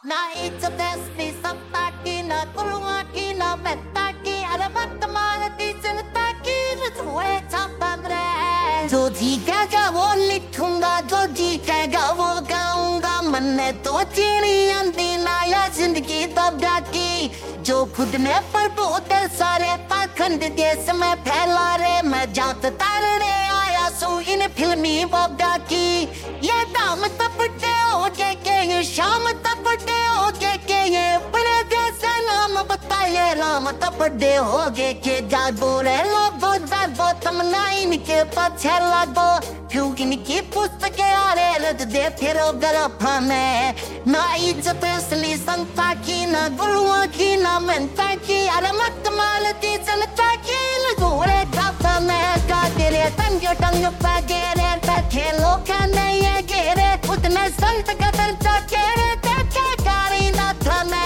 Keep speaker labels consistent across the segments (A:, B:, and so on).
A: Na it's a best piece of taki, na kurwaki, na betaki, alamat malati sanataki, let's wait up and rest. जो जीतेगा वो लिखूंगा, जो जीतेगा वो गाऊंगा, मैंने तो चीनी अंधी नया जिंदगी तबदा की, जो खुद ने पर बोतल सारे पाखंड देश में फैला रे, मैं जात तारने आया सो इन फिल्मी बबदा की, ये दाम तपटे हो के ये शाम तपटे हो के ये अपने जैसे नाम बताए राम तपटे हो के जादू रे लोगो जादू तमना इनके पीछे लगो, क्योंकि इनकी पुस्तकें आरे रद दे फिर गरफा में, ना इज्जत असली संता की, ना गुरुओं की, ना मनता की, अरे मत मालती जनता की, लगोरे गाता में का तेरे टंग पगेरे खेलो का नहीं है गेरे, उतने संत कदर चकेरे देखे कारी ना था मैं।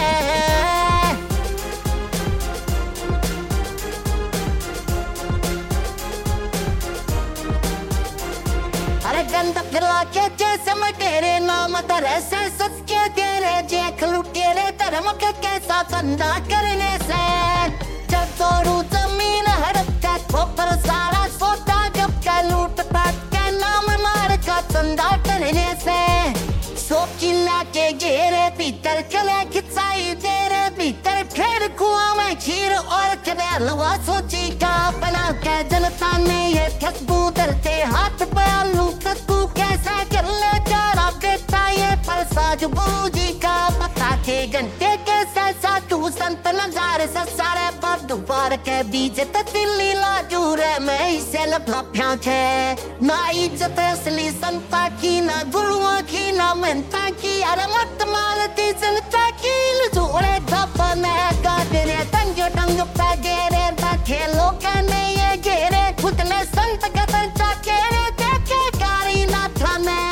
A: अरे गंदा फिरा के जैसे मैं तेरे नाम तरह से सच के तेरे जे खलू तेरे धर्म के कैसा धंधा करने से, जब तोड़ू जमीन हड़पता खोपर सारा सोता, जब का लूट पाट के नाम मार का धंधा करने से, सो किला के घेरे भीतर कले खिंचाई तेरे भीतर फिर कुआं में खीर और हलवा सोची का बना के जनता ने ये खुशबू धरते हाथ पालू तू कैसा कर ले चारा बेटा ये प्रसाद बूजी का पता के घंटे कैसा सा तू संत नजारे से सारे पर दोबार के बीच दिल्ली लाजूर में इसे लफाफ्या छे, ना इज्जत असली संता की, ना गुरुओं की, ना मनता की, अरे मत मालती जनता की, लजूरे धप्पा में का तेरे टंग पगेरे खेलो का नहीं है घेरे, उतने संत कदर चकेरे देखे कारी ना था मैं।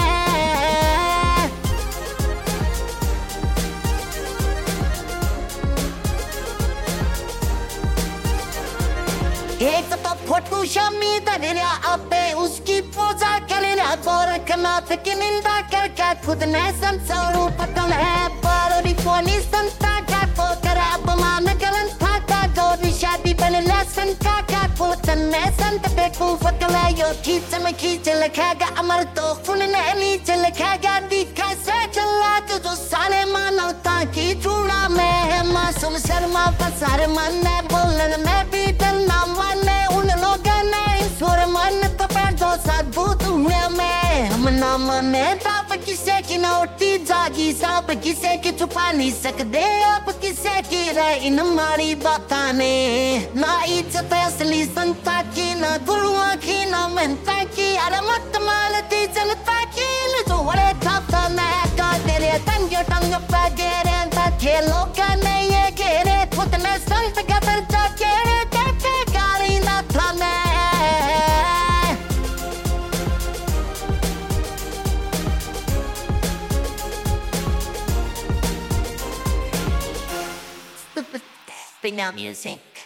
A: एक तो फोटो शमी धरिया अपे उसकी पूजा करना, गोरखनाथ की निंदा करके खुद ने संसारू पतन है, पर कोनी संता का पोकर अपमान करन था का गोरी शादी बन लसन का पोतन में संत पे कुफत लायो खींच में खींच लिखेगा अमर तो खून ने नीचे लिखेगा दिखा से चला जो सारे मानवता की चूड़ा में, मासूम शर्मा पसार मन ने बोलन में भी डरना माने, उन लोगों ने ईश्वर मन तो पर दो सद्भुत हुए में, हम ना मने ताप किसे की नोटी जागी सब किसे की छुपा नहीं सकते, आप किसे की रहे इन मारी बाता ने, ना इज्जत असली संता की, ना गुरुओं की, ना मनता की, अरे मत मालती जनता की, लजोरे थापता मैं का तेरे टंग पगेरे खेलो का नहीं है घेरे, उतने संत कदर चकेरे देखे कारी ना था मैं। Spin out music.